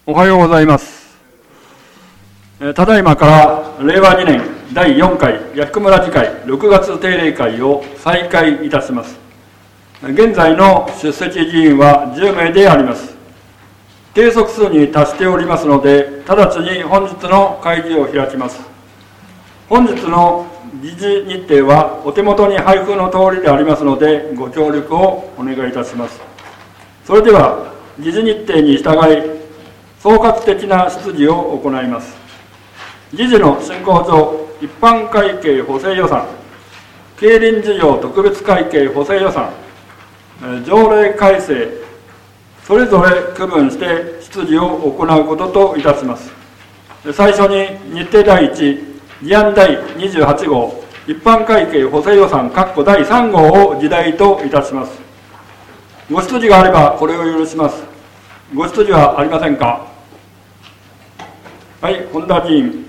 おはようございます。ただいまから令和2年第4回弥福村議会6月定例会を再開いたします。現在の出席議員は10名であります。定則数に達しておりますので、直ちに本日の会議を開きます。本日の議事日程はお手元に配布の通りでありますので、ご協力をお願いいたします。それでは、議事日程に従い、総括的な質疑を行います。議事の進行上、一般会計補正予算、競輪事業特別会計補正予算、条例改正、それぞれ区分して質疑を行うことといたします。最初に日程第1、議案第28号、一般会計補正予算第3号を議題といたします。ご質疑があればこれを許します。ご質疑はありませんか。はい、本田議員。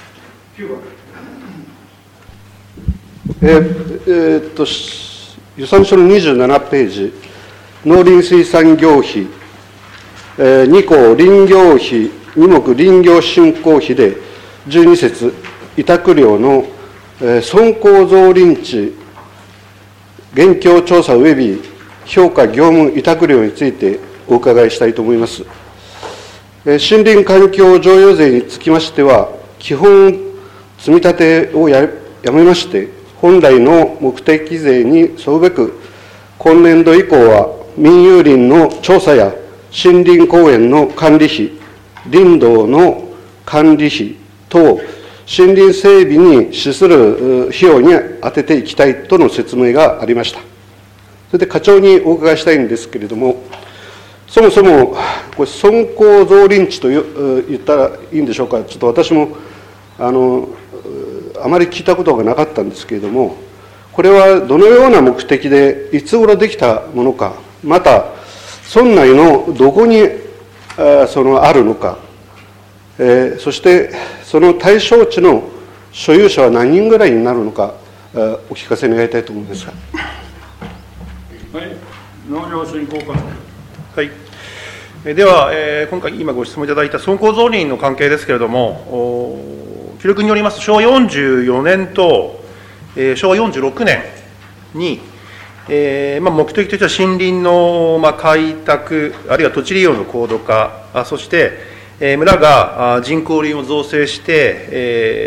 予算書の27ページ、農林水産業費、2項林業費、2目林業振興費で12節委託料の村高造林地現況調査及び評価業務委託料についてお伺いしたいと思います。森林環境譲与税につきましては、基本積み立てをやめまして、本来の目的税に沿うべく、今年度以降は民有林の調査や森林公園の管理費、林道の管理費等、森林整備に資する費用に充てていきたいとの説明がありました。それで課長にお伺いしたいんですけれども、そもそもこれ村高造林地と言ったらいいんでしょうか。ちょっと私もあまり聞いたことがなかったんですけれども、これはどのような目的でいつ頃できたものか、また村内のどこにあるのか、そしてその対象地の所有者は何人ぐらいになるのか、お聞かせ願いたいと思いますが。 はい、農業振興課。 はい、では、今回今ご質問いただいた村高造林の関係ですけれども、記録によりますと昭和44年と、昭和46年に、目的としては森林の、開拓、あるいは土地利用の高度化、そして、村が人工林を造成して、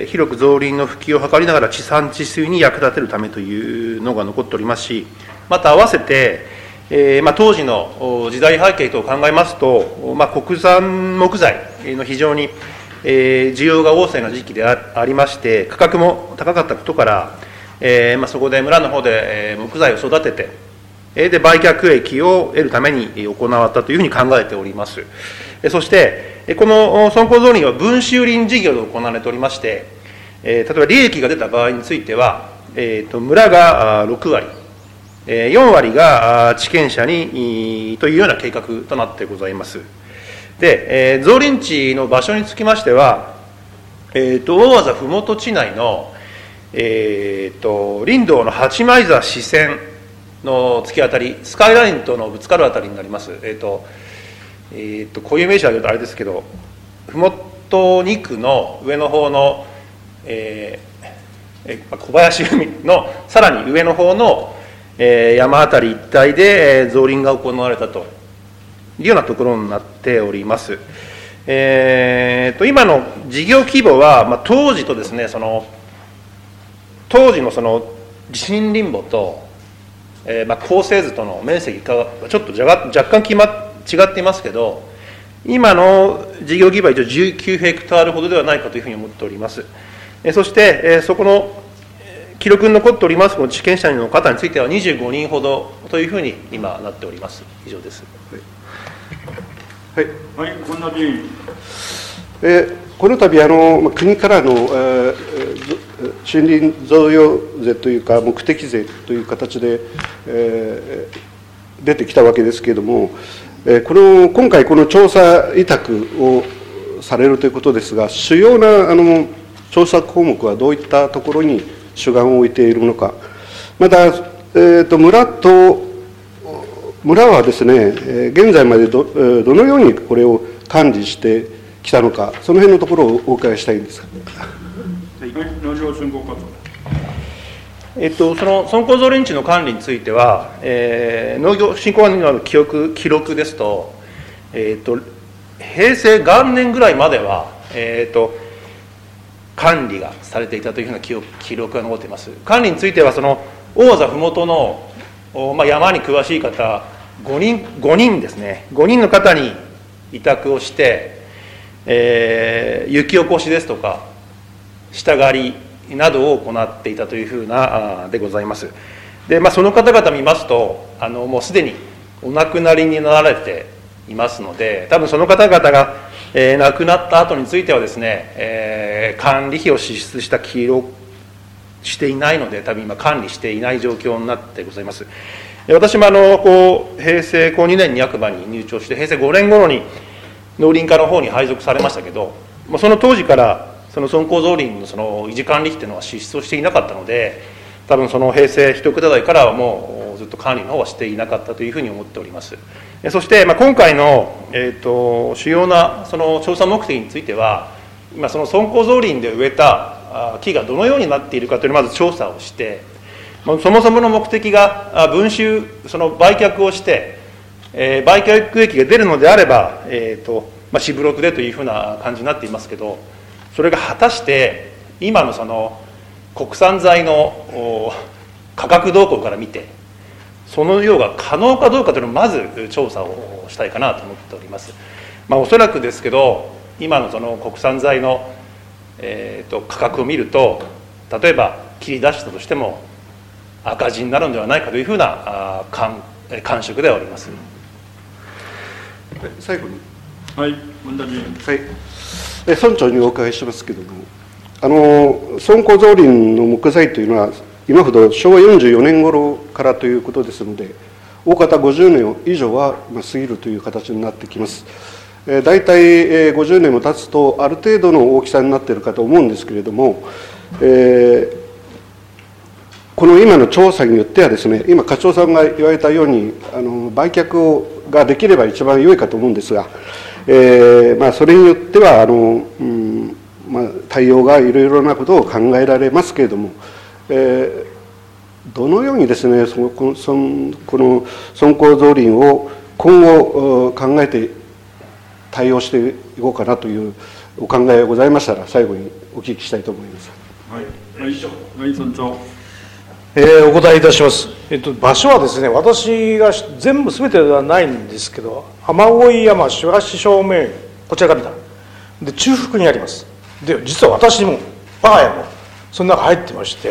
広く造林の普及を図りながら地産地消に役立てるためというのが残っておりますし、また合わせて、当時の時代背景等を考えますと、国産木材の非常に、需要が旺盛な時期でありまして、価格も高かったことから、そこで村の方で木材を育てて、で売却益を得るために行わったというふうに考えております。そして、この村高造林は分収林事業で行われておりまして、例えば利益が出た場合については、村が6割、4割が地権者にというような計画となってございます。で、造林地の場所につきましては、大字ふもと地内の、林道の八枚座支線の突き当たり、スカイラインとのぶつかるあたりになります。こういう名詞は言うとあれですけど、ふもと2区の上の方の、小林海のさらに上の方の山あたり一帯で造林が行われたというようなところになっております。今の事業規模は、当時とですね、当時の森林母と、構成図との面積がちょっと若干違っていますけど、今の事業規模は一応19ヘクタールほどではないかというふうに思っております。そして、そこの記録に残っております地権者の方については25人ほどというふうに今なっております。以上です。 はい、 はい、本田議員。 この度国からの、森林贈与税というか目的税という形で、出てきたわけですけれども、今回この調査委託をされるということですが、主要な調査項目はどういったところに主眼を置いているのか。また、村はですね、現在までどのようにこれを管理してきたのか、その辺のところをお伺いしたいんですが。 農業振興課その村耕造林地の管理については、農業振興の記録ですと、平成元年ぐらいまでは、管理がされていたというふうな記録が残っています。管理については、その王座ふもとの、山に詳しい方5人ですね、5人の方に委託をして、雪起こしですとか下刈りなどを行っていたというふうなでございます。で、その方々見ますと、もうすでにお亡くなりになられていますので、多分その方々が、亡くなった後についてはですね、管理費を支出した記録していないので、多分今管理していない状況になってございます。私も平成2年に役場に入庁して、平成5年頃に農林課の方に配属されましたけど、その当時からその村耕造林のその維持管理費というのは支出をしていなかったので、多分その平成一桁台からはもうずっと管理の方はしていなかったというふうに思っております。そして今回の、主要なその調査目的については、今その村耕造林で植えた木がどのようになっているかというのをまず調査をして、そもそもの目的が文集、その売却をして、売却益が出るのであれば、私ブロクでというふうな感じになっていますけど、それが果たして今のその国産材の価格動向から見て、そのようが可能かどうかというのをまず調査をしたいかなと思っております。おそらくですけど、今のその国産材の、価格を見ると、例えば切り出したとしても赤字になるのではないかというふうな感触ではおります。 最後に、 文田議員。 村長にお伺いしますけれども、村耕造林の木材というのは、今ほど昭和44年頃からということですので、大方50年以上は過ぎるという形になってきます。大体50年も経つと、ある程度の大きさになっているかと思うんですけれども、この今の調査によってはですね、今、課長さんが言われたように、売却ができれば一番良いかと思うんですが、それによっては対応がいろいろなことを考えられますけれども、どのようにですね、この村耕造林を今後考えて対応していこうかなというお考えがございましたら、最後にお聞きしたいと思います。 村長。 お答えいたします。場所はですね、私が全部すべてではないんですけど、雨乞山東正面、こちらから見たで中腹にあります。で、実は私も我が家もその中入ってまして、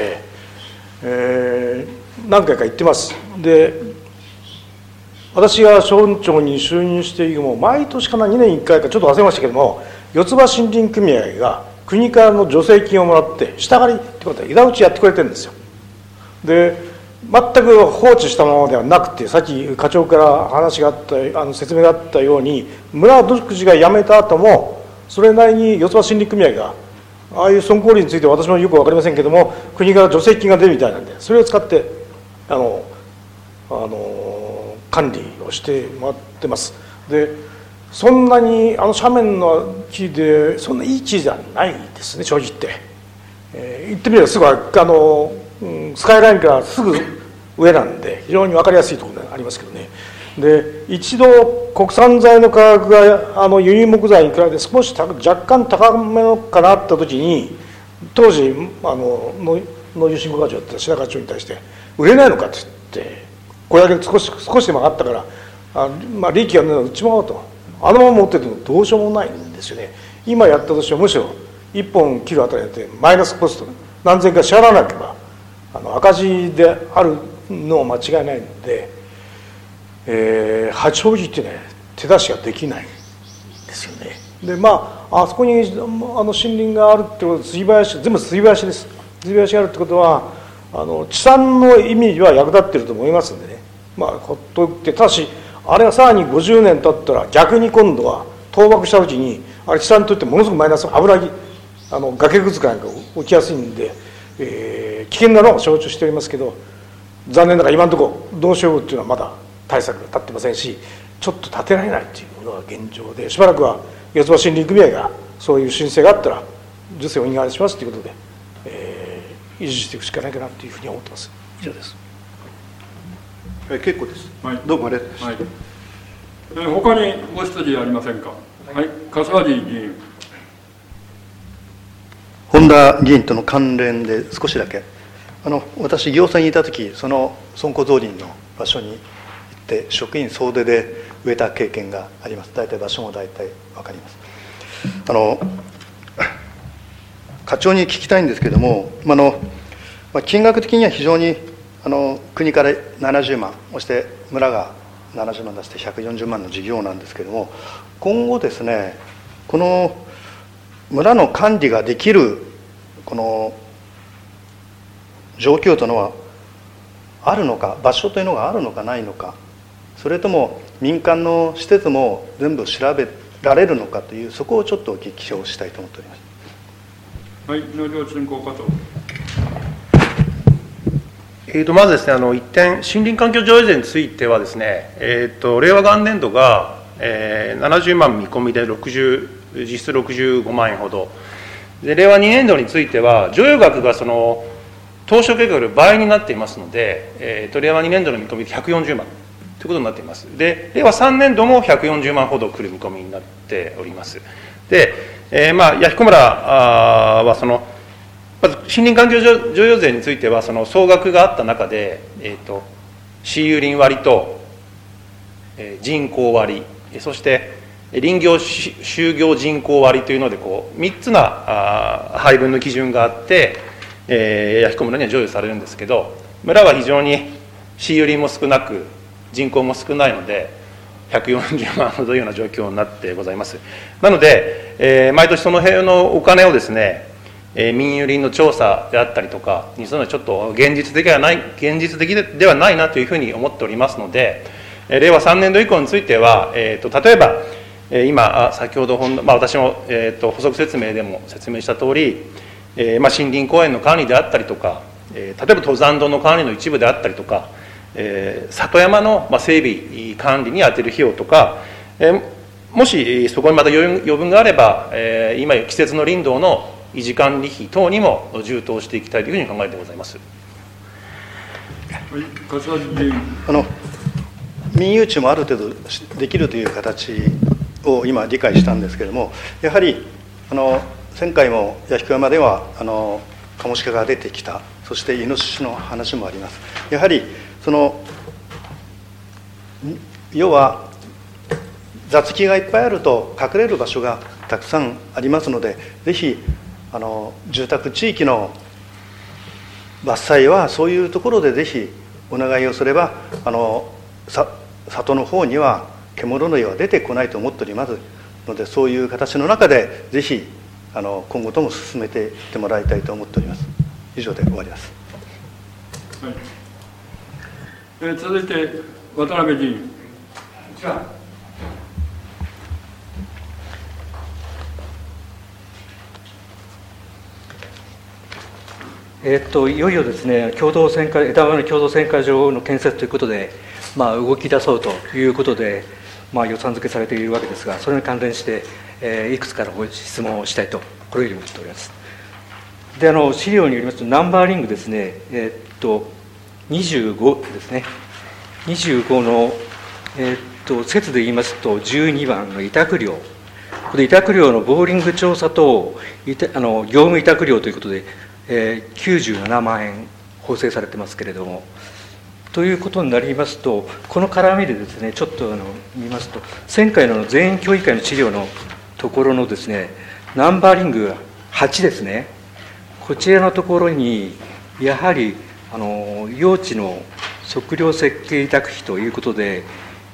何回か行ってます。で、私が村長に就任して以後も毎年かな、2年1回かちょっと忘れましたけども、四つ葉森林組合が国からの助成金をもらって下刈りってことは枝打ちやってくれてるんですよ。で、全く放置したままではなくて、さっき課長から話があった説明があったように、村独自が辞めた後もそれなりに四つ葉森林組合がああいう村耕林について私もよく分かりませんけども、国から助成金が出るみたいなんで、それを使って管理をしてもらってます。で、そんなに斜面の木でそんないい木じゃないですね、正直言って。言ってみればすぐスカイラインからすぐ上なんで非常に分かりやすいところがありますけどね。で、一度国産材の価格が輸入木材に比べて少し若干高めのかなった時に、当時農業振興課長だった白課長に対して売れないのかって言って、これだけ少しでも上がったから利益が売っちまおうと、まま持っててもどうしようもないんですよね。今やったとしてもむしろ1本切るあたりでマイナスコスト何千か支払わなければ赤字であるのは間違いないので、正直言ってね、手出しができないんですよね。で、あそこに森林があるってことで、杉林、全部杉林です。杉林があるってことは地産の意味は役立っていると思いますんでね、ほっといて、ただしあれがさらに50年経ったら逆に今度は倒幕したうちにあれ地産にとってものすごくマイナス、油木崖崩れなんか起きやすいんで、危険なのは承知しておりますけど、残念ながら今のところどうしようっていうのはまだ対策が立ってませんし、 ちょっと建てられないというのが現状で、しばらくは四つ葉森林組合がそういう申請があったら助成をお願いしますということで、維持していくしかないかなというふうに思ってます。以上です。 結構です。 はい、 どうもありがとうございます。 はい、他にご質疑ありませんか。はい、柏地議員。 本田議員との関連で少しだけ、私、行政にいたとき、その損保造林の場所に行って、職員総出で植えた経験があります。大体場所も大体分かります。課長に聞きたいんですけれども、金額的には非常に国から70万、そして村が70万出して140万の事業なんですけれども、今後ですね、この村の管理ができるこの状況というのはあるのか、場所というのがあるのかないのか、それとも民間の施設も全部調べられるのかという、そこをちょっとお聞きをしたいと思っております。 はい、農業振興課長。 まずですね、一点、森林環境条例税についてはですね、令和元年度が、70万見込みで実質65万円ほどで、令和2年度については、剰余額がその当初計画より倍になっていますので、令和2年度の見込みで140万ということになっています。で、令和3年度も140万ほど来る見込みになっております。で、弥彦村はまず森林環境譲与税については、その総額があった中で、私有林割と、人口割、そして林業就業人口割というので、3つな配分の基準があって、弥彦村には譲与されるんですけど、村は非常に私有林も少なく、人口も少ないので、140万ほどいうような状況になってございます。なので、毎年その辺のお金をですね、民有林の調査であったりとかにするのはちょっと現実的ではないなというふうに思っておりますので、令和3年度以降については、例えば、今、先ほど私も、補足説明でも説明したとおり、森林公園の管理であったりとか、例えば登山道の管理の一部であったりとか、里山の整備管理に充てる費用とか、もしそこにまた余分があれば、今季節の林道の維持管理費等にも充当していきたいというふうに考えてございます。 民有地もある程度できるという形を今理解したんですけれども、やはり前回も弥彦山ではカモシカが出てきた、そしてイノシシの話もあります。やはり要は雑木がいっぱいあると隠れる場所がたくさんありますので、ぜひ住宅地域の伐採はそういうところでぜひお願いをすれば、里の方には獣の絵は出てこないと思っておりますので、そういう形の中でぜひ今後とも進めていってもらいたいと思っております。以上で終わります。 はい、続いて渡辺議員。 いよいよですね、枝豆の共同選果場の建設ということで、動き出そうということで、予算付けされているわけですが、それに関連して、いくつかのご質問をしたいと、これよりもしております。で、資料によりますと、ナンバーリングですね、25ですね、25の、節で言いますと、12番の委託料、これ委託料のボーリング調査等、業務委託料ということで、97万円補正されてますけれども、ということになりますと、この絡みでですね、ちょっと見ますと、前回の全員協議会の資料のところのですね、ナンバーリング8ですね、こちらのところに、やはり用地の測量設計委託費ということで、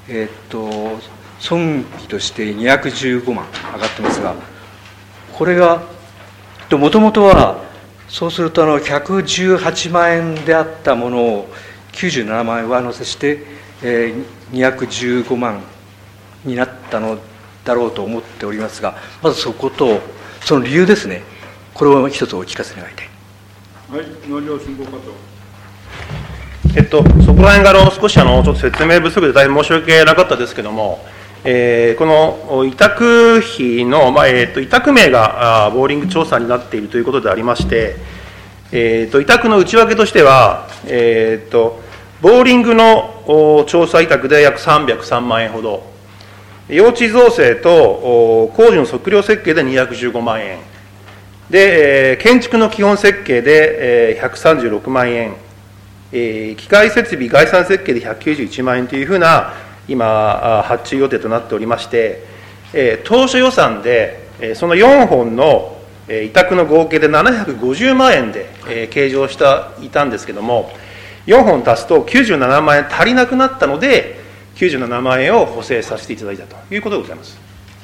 損費として215万上がってますが、これが、もともとは、そうすると118万円であったものを97万円上乗せして、215万になったのだろうと思っておりますが、まずそこと、その理由ですね、これを一つお聞かせ願いたい。 はい、農業振興課そこら辺が少しちょっと説明不足で大変申し訳なかったですけども、この委託費の、委託名がボーリング調査になっているということでありまして、委託の内訳としては、ボーリングの調査委託で約303万円ほど、用地造成と工事の測量設計で215万円、で、建築の基本設計で136万円、機械設備概算設計で191万円というふうな、今、発注予定となっておりまして、当初予算で、その4本の委託の合計で750万円で計上していたんですけども、4本足すと97万円足りなくなったので、97万円を補正させていただいたということでございます。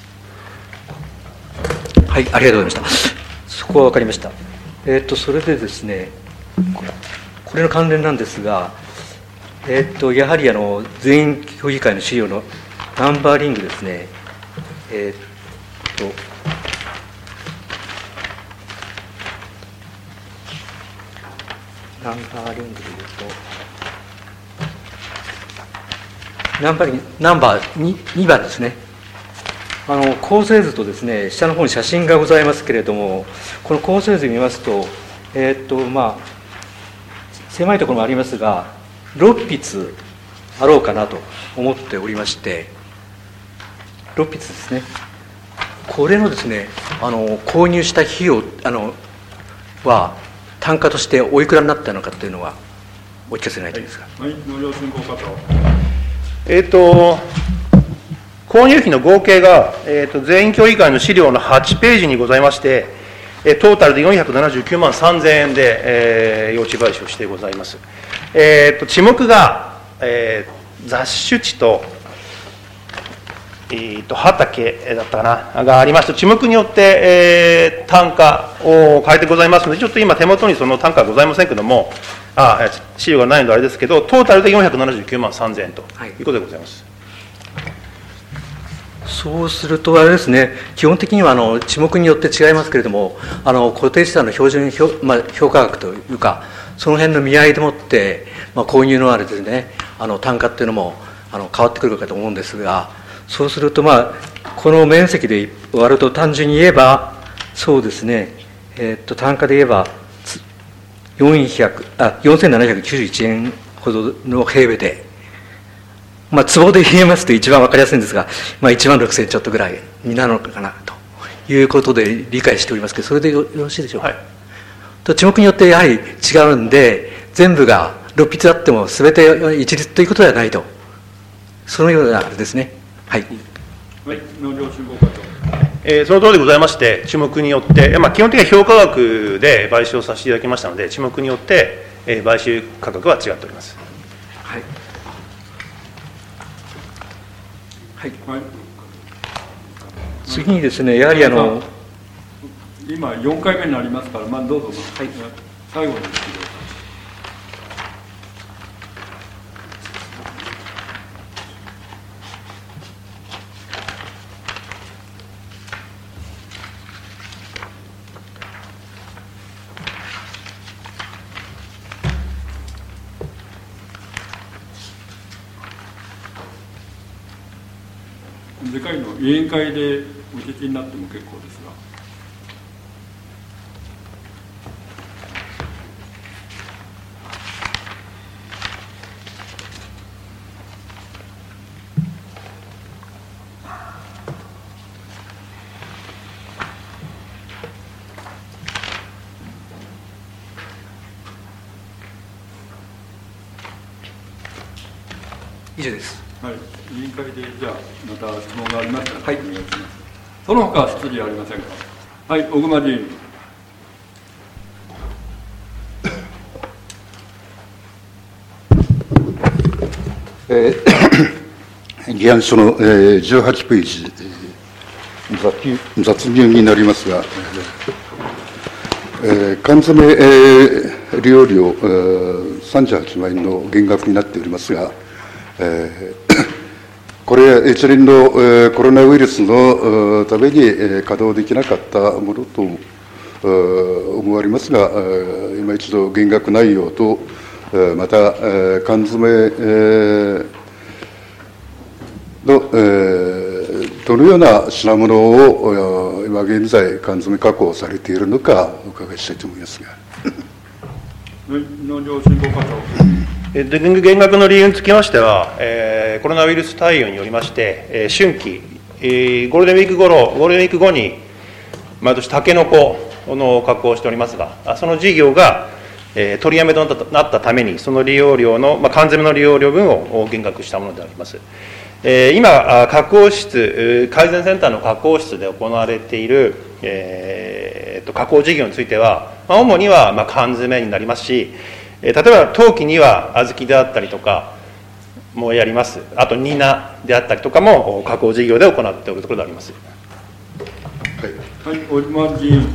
はい、ありがとうございました。そこは分かりました。それでですね、これの関連なんですが、やはり全員協議会の資料のナンバーリングですね、ナンバーリングでいうと、ナンバー 2番ですね。構成図とですね、下の方に写真がございますけれども、この構成図見ますと、狭いところもありますが、6筆あろうかなと思っておりまして、6筆ですね。これのですね、購入した費用は、単価としておいくらになったのかというのは、お聞かせないといいですか。 はい、農業振興課長。 購入費の合計が、全員協議会の資料の8ページにございまして、トータルで479万3000円で、用地買収してございます。地目が、雑種地と、畑だったかな、がありまして、地目によって、単価を変えてございますので、ちょっと今、手元にその単価はございませんけれども、資料がないのであれですけど、トータルで479万3000円ということでございます。 そうすると、あれですね、基本的には地目によって違いますけれども、固定資産の標準評価額というか、その辺の見合いでもって、購入のあれですね、単価っていうのも変わってくるかと思うんですが、そうすると、この面積で割ると、単純に言えば、そうですね、単価で言えば、4791円ほどの平米で、坪で言いますと一番分かりやすいんですが、1万6000ちょっとぐらいになるのかなということで理解しておりますけど、それでよろしいでしょうか。はい、地目によってやはり違うんで、全部が6筆あっても全て一律ということではないと、そのようなあれですね。はい。 はい、農業振興課長。 その通りでございまして、地目によって、基本的には評価額で買収をさせていただきましたので、地目によって、買収価格は違っております。 はい。はい、次にですね、やはり今4回目になりますから、どうぞ、はい、最後にですけど。次回の委員会でお聞きになっても結構ですが。 以上です。 はい、委員会でじゃあまた質問がありましたら、はい、お願いします。その他質疑ありませんか。はい、小熊議員。 議案書の18ページ、雑入になりますが、缶詰利用料38万円の減額になっておりますが、これ、一連のコロナウイルスのために稼働できなかったものと思われますが、今一度減額内容とまた缶詰のどのような品物を今現在缶詰加工されているのかお伺いしたいと思いますが。 農業振興課長。 減額の理由につきましては、コロナウイルス対応によりまして、春季、ゴールデンウィーク後に毎年タケノコの加工をしておりますが、その事業が取りやめとなったために、その利用量の、缶詰の利用量分を減額したものであります。今、加工室、改善センターの加工室で行われている、加工事業については、主には缶詰になりますし、例えば陶器には小豆であったりとかもやります。あとニナであったりとかも加工事業で行っておるところであります。 はい、小島議員。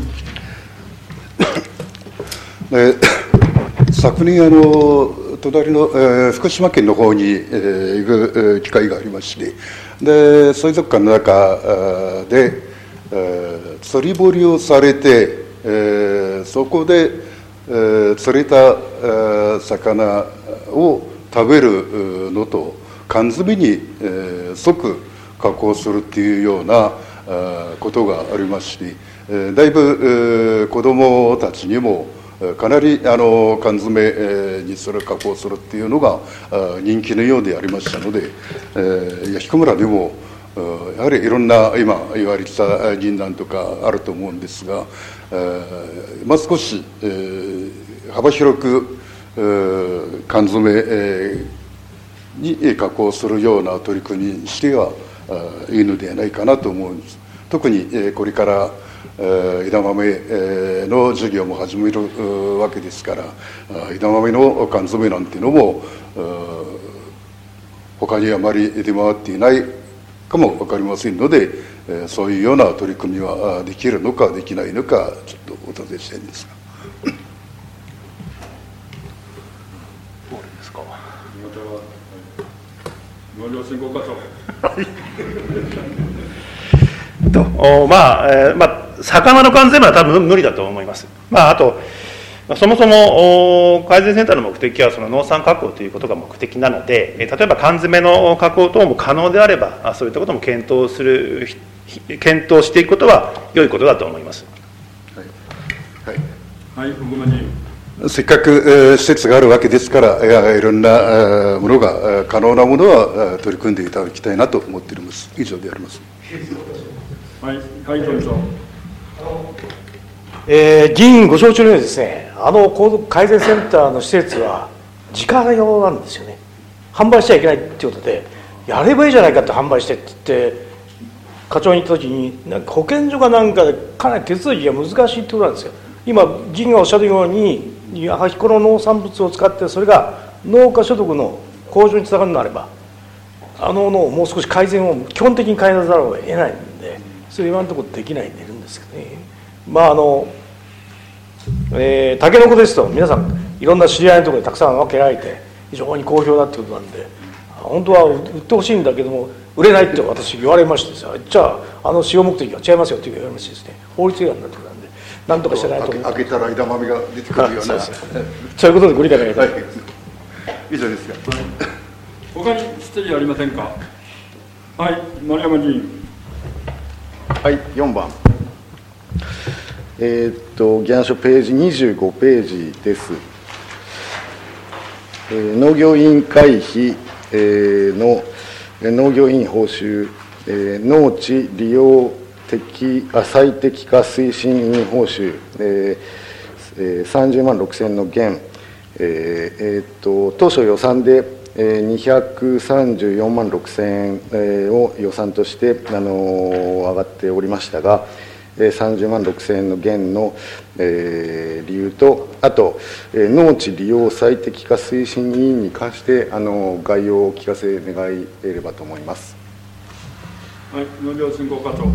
昨年隣の、福島県の方に、行く機会がありまして、で水族館の中で、釣り堀をされて、そこで、釣れた魚を食べるのと缶詰に、即加工するっていうようなことがありまして、だいぶ子どもたちにもかなり缶詰にする加工するっていうのが人気のようでありましたので、弥彦村でもやはりいろんな今言われてた銀杏とかあると思うんですが、もう少し幅広く缶詰に加工するような取り組みにしてはいいのではないかなと思うんです。特にこれから枝豆の授業も始めるわけですから、枝豆の缶詰なんていうのも他にあまり出回っていないかも分かりませんので、そういうような取り組みはできるのかできないのかちょっとお尋ねしたいんですが。 どうですか。 農業振興課長。 魚の缶詰は多分無理だと思います。あとそもそも改善センターの目的はその農産加工ということが目的なので、例えば缶詰の加工等も可能であれば、そういったことも検討していくことは良いことだと思います。 はい、小熊議員。 せっかく施設があるわけですから、いろんなものが可能なものは取り組んでいただきたいなと思っています。以上であります。 はい、会長長。 議員ご承知のようにですね、改善センターの施設は自家用なんですよね。販売しちゃいけないっていうことで、やればいいじゃないかって販売してって言って課長に言った時に、なんか保健所かなんかでかなり手続きが難しいってことなんですよ。今議員がおっしゃるように、この農産物を使ってそれが農家所得の向上につながるのであれば、もう少し改善を基本的に変えざるを得ないんで、それ今のところできないんでいるんですけどね。タケノコですと皆さんいろんな知り合いのところでたくさん分けられて非常に好評だってことなんで、本当は売ってほしいんだけども売れないって私言われましてですね、じゃあ使用目的は違いますよって言われましてですね、法律違反になってくるんで何とかしてないと思う。 開けたら枝豆が出てくるようなそういうことでご理解願いたい。 以上ですが、 他に質疑ありませんか。はい、丸山議員。 はい、4番。議案書ページ25ページです。農業委員会費の農業委員報酬、農地利用最適化推進委員報酬、30万6000円の減、当初予算で234万6000円を予算として上がっておりましたが、30万6000円の減の理由と、あと農地利用最適化推進委員に関して概要をお聞かせ願えればと思います。 はい、農業振興課長。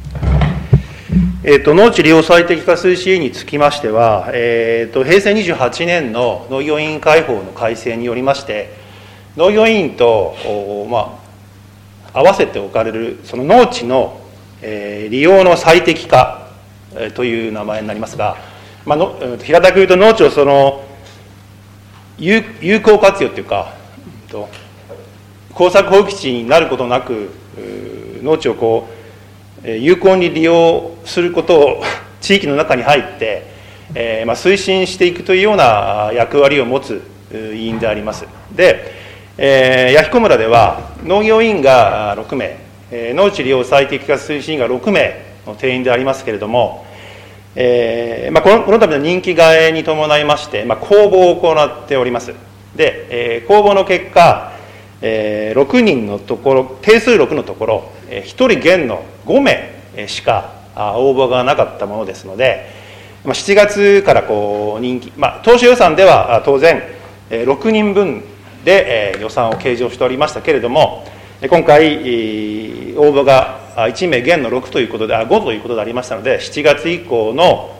農地利用最適化推進委員につきましては、平成28年の農業委員会法の改正によりまして、農業委員と、合わせて置かれるその農地の利用の最適化という名前になりますが、平たく言うと農地を有効活用というか、耕作放棄地になることなく、農地を有効に利用することを地域の中に入って、推進していくというような役割を持つ委員であります。で、弥彦村では農業委員が6名、農地利用最適化推進員が6名の定員でありますけれども、この度の任期替えに伴いまして、公募を行っております。で、公募の結果、6人のところ、定数6のところ、1人減の5名しか応募がなかったものですので、7月から任期、当初予算では当然、6人分で予算を計上しておりましたけれども、今回、応募が1名減の6ということで、5ということでありましたので、7月以降の、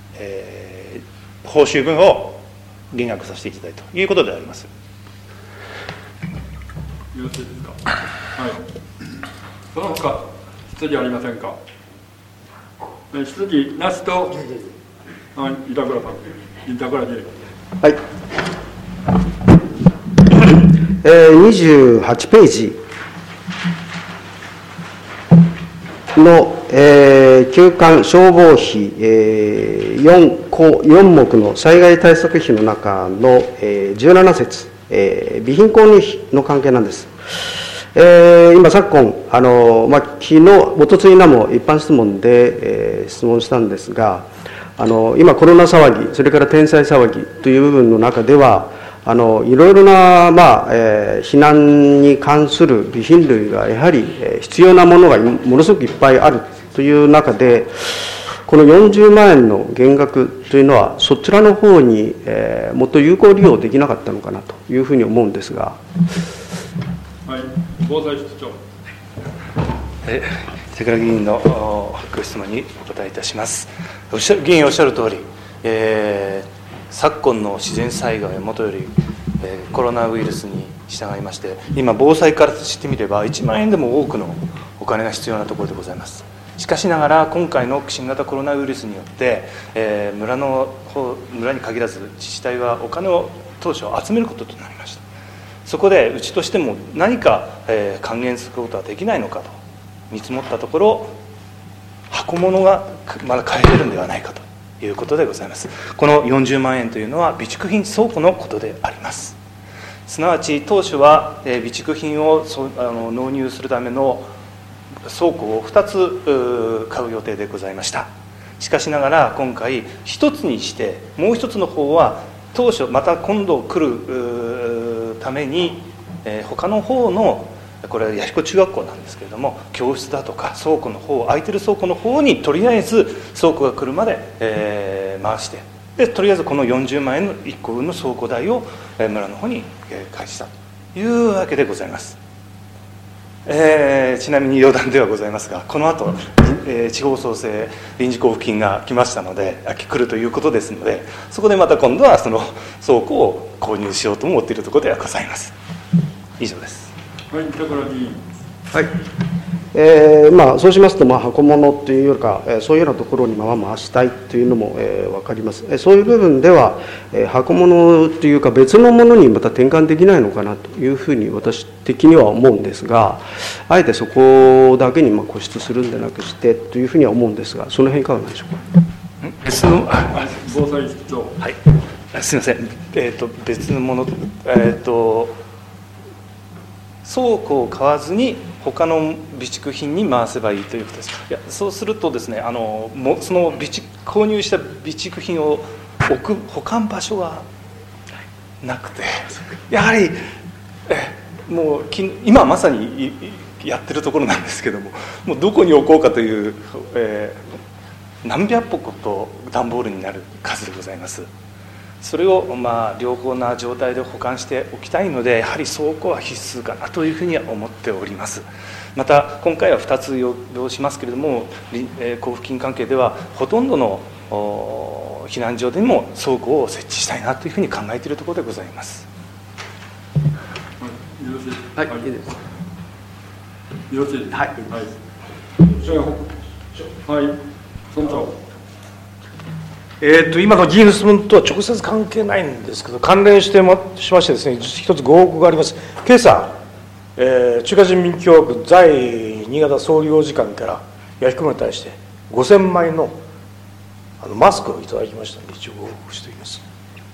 報酬分を減額させていただいたということであります。 よろしいですか。はい。その他、質疑ありませんか。質疑なしと、板倉さん、板倉議員。 はい。28ページの、旧館消防費、4目の災害対策費の中の、17節、備品購入費の関係なんです。今、昨今、昨日、おとついなも一般質問で、質問したんですが、今、コロナ騒ぎ、それから天災騒ぎという部分の中では、いろいろな、避難に関する備品類がやはり必要なものがものすごくいっぱいあるという中で、この40万円の減額というのは、そちらの方にもっと有効利用できなかったのかなというふうに思うんですが。 はい、防災室長。 板倉議員のご質問にお答えいたします。議員おっしゃる通り、昨今の自然災害はもとより、コロナウイルスに従いまして、今、防災からしてみれば、1万円でも多くのお金が必要なところでございます。しかしながら、今回の新型コロナウイルスによって、村に限らず、自治体はお金を当初集めることとなりました。そこで、うちとしても何か、還元することはできないのかと見積もったところ、箱物がまだ買えてるんではないかということでございます。この40万円というのは備蓄品倉庫のことであります。すなわち当初は備蓄品を納入するための倉庫を2つ買う予定でございました。しかしながら今回1つにして、もう1つの方は当初また今度来るために他の方の、これは弥彦中学校なんですけれども、教室だとか倉庫の方、空いてる倉庫の方にとりあえず倉庫が来るまで、回して、でとりあえずこの40万円の1個分の倉庫代を、村の方に、返したというわけでございます。ちなみに余談ではございますが、この後、地方創生臨時交付金が来ましたので、来るということですので、そこでまた今度はその倉庫を購入しようと思っているところではございます。以上です。 はい、板倉議員。 はい。そうしますと、箱物というよりか、そういうようなところに回したいというのも、分かります。そういう部分では、箱物というか別のものにまた転換できないのかなというふうに私的には思うんですが、あえてそこだけに固執するんでなくしてというふうには思うんですが、その辺いかがなんでしょうか。 別の防災室長。 はい。すみません。別のもの倉庫を買わずに他の備蓄品に回せばいいということです。いや、そうするとですね、その購入した備蓄品を置く保管場所がなくて、やはりもう今まさにやってるところなんですけども、もうどこに置こうかという、何百個と段ボールになる数でございます。それを良好な状態で保管しておきたいので、やはり倉庫は必須かなというふうには思っております。また今回は2つ要しますけれども、交付金関係ではほとんどの避難所でも倉庫を設置したいなというふうに考えているところでございます。 よろしいですか。 はい、いいです。 よろしいですか。はい。はい。村長。 今の議員の質問とは直接関係ないんですけど、関連してしましてですね、一つご報告があります。今朝、中華人民共和国在新潟総領事館から焼き込みに対して5000枚のマスクをいただきましたので、一応ご報告しておきます。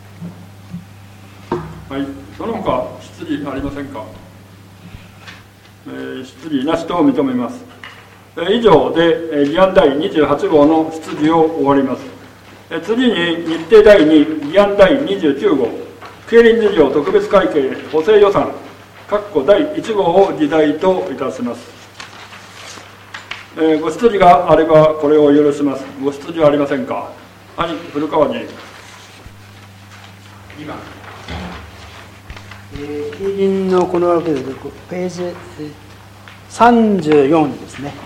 はい、その他質疑ありませんか。質疑なしと認めます。以上で議案第28号の質疑を終わります。次に日程第2議案第29号競輪事業特別会計補正予算第1号を議題といたします。ご質疑があればこれを許します。ご質疑はありませんか。はい、古川議員。 競輪のこのわけでページ34ですね。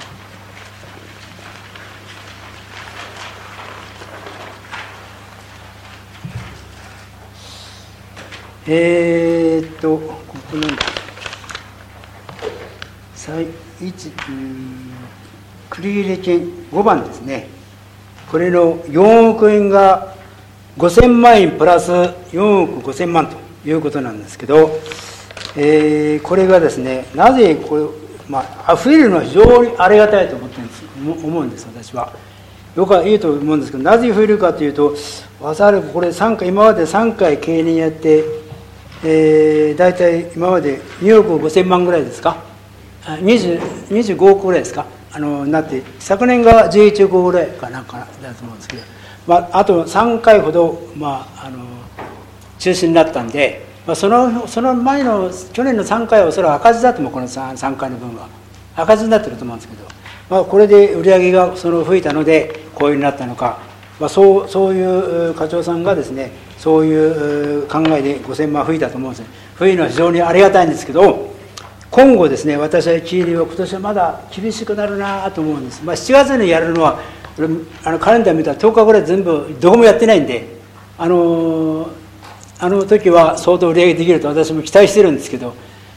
ここなんだ。繰入金5番ですね。これの4億円が5000万円プラス4億5000万ということなんですけど、これがですね、なぜこれ、増えるのは非常にありがたいと思うんです、私は。よくいいと思うんですけど、なぜ増えるかというと、これ今まで3回競輪やって、大体今まで2億5000万ぐらいですか、25億ぐらいですか、なって、昨年が11億ぐらいかなんかだと思うんですけど、あと3回ほど、中止になったんで、その前の去年の3回はそれは赤字だと思う、この 3回の分は赤字になってると思うんですけど、これで売り上げが増えたのでこういうになったのか、そういう課長さんがですね、そういう考えで5000万増えたと思うんです。増えるのは非常にありがたいんですけど、今後ですね、私は金利は今年はまだ厳しくなるなと思うんです。7月にやるのはカレンダー見たら10日ぐらい全部どこもやってないんで、あの時は相当売り上げできると私も期待してるんですけど、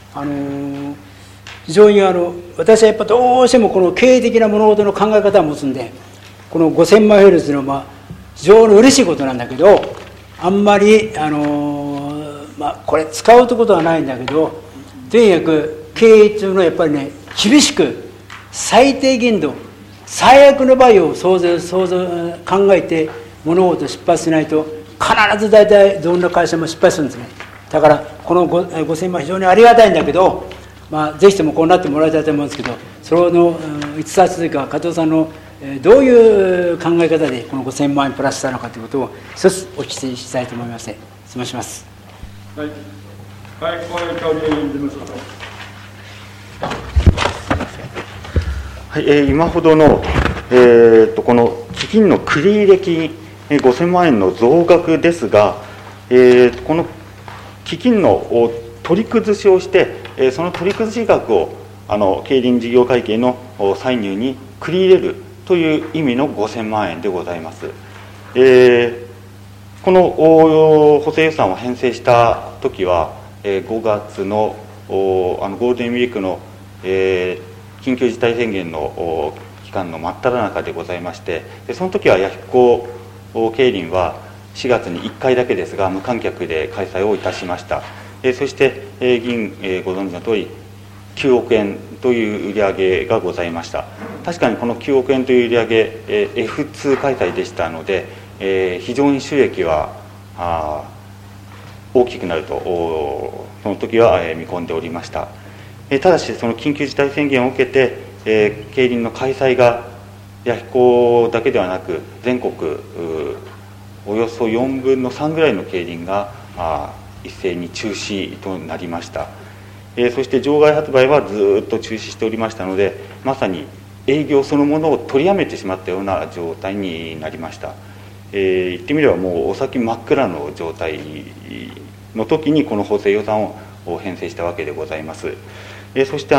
非常に私はやっぱどうしてもこの経営的な物事の考え方を持つんで、この5000万減るというのは非常に嬉しいことなんだけど、あんまりこれ使うということはないんだけど、とにかく経営というのはやっぱりね、厳しく最低限度最悪の場合を考えて物事を出発しないと必ず大体どんな会社も失敗するんですね。だからこの5000万非常にありがたいんだけど、ぜひともこうなってもらいたいと思うんですけど、そのいつさつというか加藤さんのどういう考え方でこの5000万円プラスしたのかということを一つお聞きしたいと思いまして、質問します。 はい、はい、小林教授事務所長。 はい、今ほどの、この基金の繰入金5000万円の増額ですが、この基金の取り崩しをして、その取り崩し額を競輪事業会計の歳入に繰り入れるという意味の5000万円でございます。この補正予算を編成した時は、5月のゴールデンウィークの、緊急事態宣言の期間の真っ只中でございまして、その時は弥彦競輪は4月に1回だけですが無観客で開催をいたしました。そして議員ご存知の通り9億円という売上がございました。確かにこの9億円という売上 F2 開催でしたので、非常に収益は大きくなるとその時は見込んでおりました。ただしその緊急事態宣言を受けて、競輪の開催が弥彦だけではなく全国およそ4分の3ぐらいの競輪が一斉に中止となりました。そして場外発売はずっと中止しておりましたので、まさに営業そのものを取りやめてしまったような状態になりました。言ってみればもうお先真っ暗の状態の時にこの補正予算を編成したわけでございます。そしてこ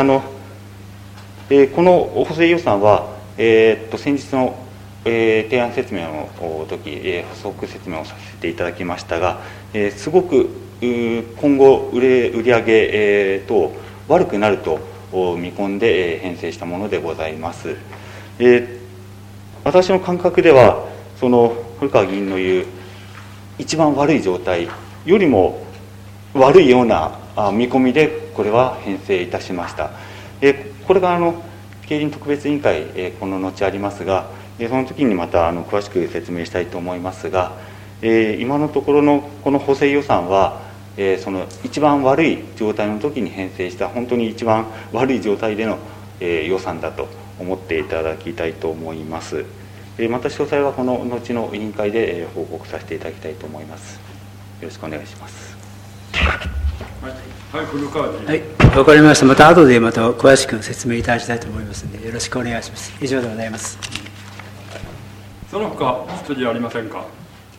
の補正予算は、先日の、提案説明の時、補足説明をさせていただきましたが、すごく今後売上等悪くなると見込んで編成したものでございます。私の感覚ではその古川議員の言う一番悪い状態よりも悪いような見込みでこれは編成いたしました。これが競輪特別委員会、この後ありますが、その時にまた詳しく説明したいと思いますが、今のところのこの補正予算は、その一番悪い状態の時に編成した本当に一番悪い状態での、予算だと思っていただきたいと思います。また詳細はこの後の委員会で報告させていただきたいと思います。よろしくお願いします。 はい、古川議員。 はい、わかりました。また後でまた詳しく説明いただきたいと思いますので、よろしくお願いします。以上でございます。 その他質疑ありませんか。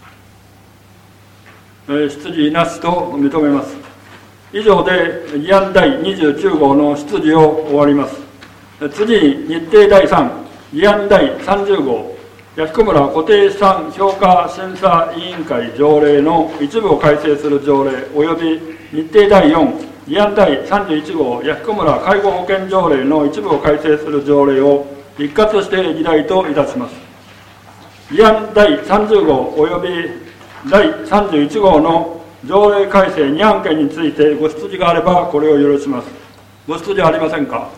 質疑なしと認めます。以上で議案第29号の質疑を終わります。次に日程第3、議案第30号、弥彦村固定資産評価審査委員会条例の一部を改正する条例及び日程第4、議案第31号、弥彦村介護保険条例の一部を改正する条例を一括して議題といたします。議案第30号及び第31号の条例改正2案件についてご質疑があればこれを許します。ご質疑ありませんか。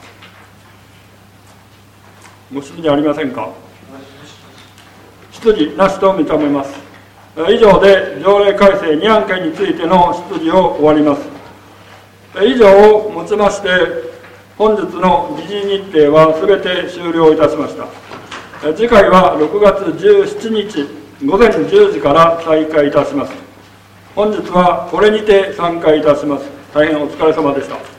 ご質疑ありませんか。質疑なしと認めます。以上で条例改正2案件についての質疑を終わります。以上をもちまして本日の議事日程はすべて終了いたしました。次回は6月17日午前10時から再開いたします。本日はこれにて散会いたします。大変お疲れ様でした。